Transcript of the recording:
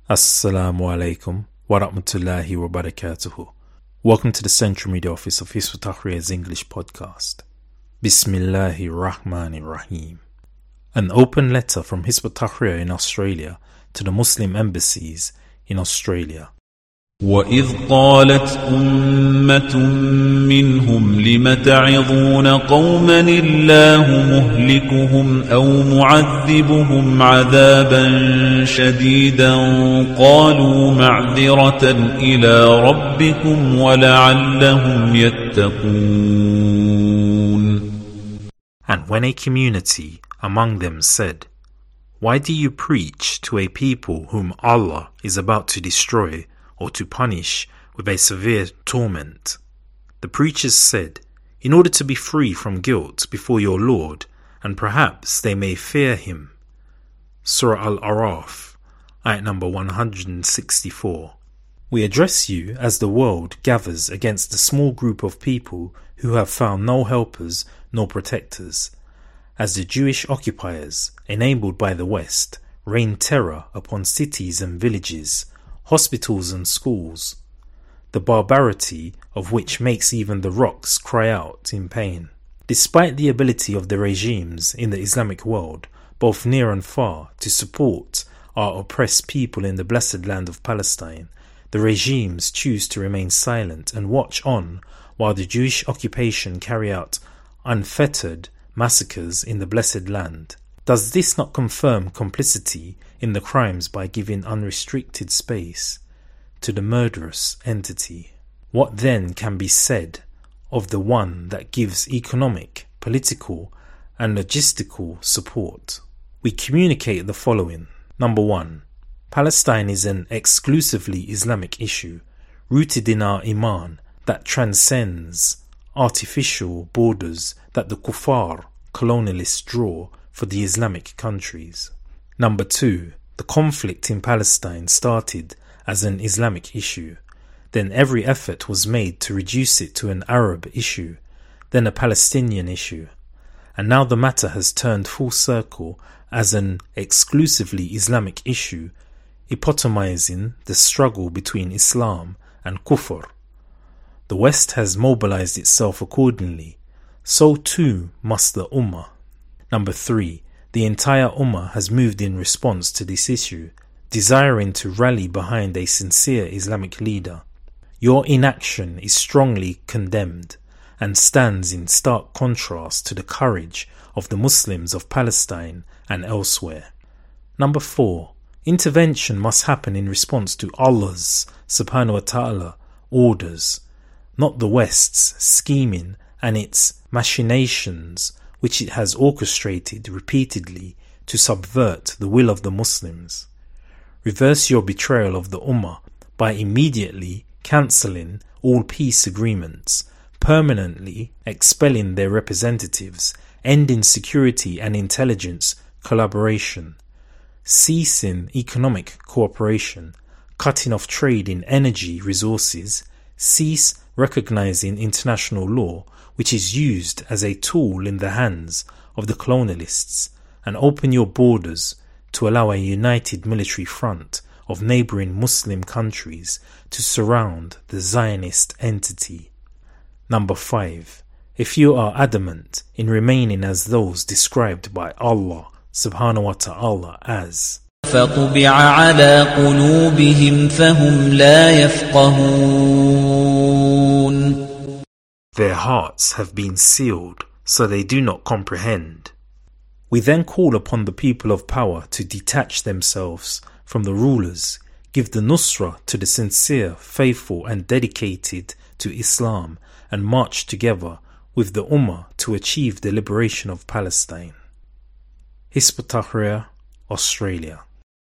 Assalamu alaikum wa rahmatullahi wa barakatuhu. Welcome to the Central Media Office of Hizb ut-Tahrir's English podcast. Bismillahir Rahmanir Rahim. An open letter from Hizb ut-Tahrir in Australia to the Muslim embassies in Australia. وَإِذْ قَالَتْ أُمَّةٌ مِّنْهُمْ لِمَ تَعِظُونَ قَوْمًا اللَّهُ مُهْلِكُهُمْ أَوْ مُعَذِّبُهُمْ عَذَابًا شَدِيدًا قَالُوا مَعْذِرَةً إِلَى رَبِّكُمْ وَلَعَلَّهُمْ يَتَّقُونَ. And when a community among them said, "Why do you preach to a people whom Allah is about to destroy or to punish with a severe torment?" The preachers said, "In order to be free from guilt before your Lord, and perhaps they may fear him." Surah Al-Araf, ayat number 164. We address you as the world gathers against the small group of people who have found no helpers nor protectors, as the Jewish occupiers, enabled by the West, rain terror upon cities and villages, hospitals and schools, the barbarity of which makes even the rocks cry out in pain. Despite the ability of the regimes in the Islamic world, both near and far, to support our oppressed people in the blessed land of Palestine, the regimes choose to remain silent and watch on while the Jewish occupation carry out unfettered massacres in the blessed land. Does this not confirm complicity in the crimes by giving unrestricted space to the murderous entity? What then can be said of the one that gives economic, political, and logistical support? We communicate the following. Number 1. Palestine is an exclusively Islamic issue, rooted in our Iman that transcends artificial borders that the kuffar, colonialists, draw for the Islamic countries. Number 2. The conflict in Palestine started as an Islamic issue. Then every effort was made to reduce it to an Arab issue, then a Palestinian issue. And now the matter has turned full circle as an exclusively Islamic issue, epitomizing the struggle between Islam and Kufr. The West has mobilized itself accordingly. So too must the Ummah. Number 3. The entire Ummah has moved in response to this issue, desiring to rally behind a sincere Islamic leader. Your inaction is strongly condemned and stands in stark contrast to the courage of the Muslims of Palestine and elsewhere. Number 4. Intervention must happen in response to Allah's subhanahu wa ta'ala orders, not the West's scheming and its machinations which it has orchestrated repeatedly to subvert the will of the Muslims. Reverse your betrayal of the Ummah by immediately cancelling all peace agreements, permanently expelling their representatives, ending security and intelligence collaboration, ceasing economic cooperation, cutting off trade in energy resources, cease recognizing international law which is used as a tool in the hands of the colonialists, and open your borders to allow a united military front of neighboring Muslim countries to surround the Zionist entity. Number 5. If you are adamant in remaining as those described by Allah subhanahu wa ta'ala as فَطُبِعَ عَلَى قُلُوبِهِمْ فَهُمْ لَا يَفْقَهُونَ, their hearts have been sealed, so they do not comprehend. We then call upon the people of power to detach themselves from the rulers, give the nusra to the sincere, faithful and dedicated to Islam, and march together with the Ummah to achieve the liberation of Palestine. Hizb ut-Tahrir, Australia.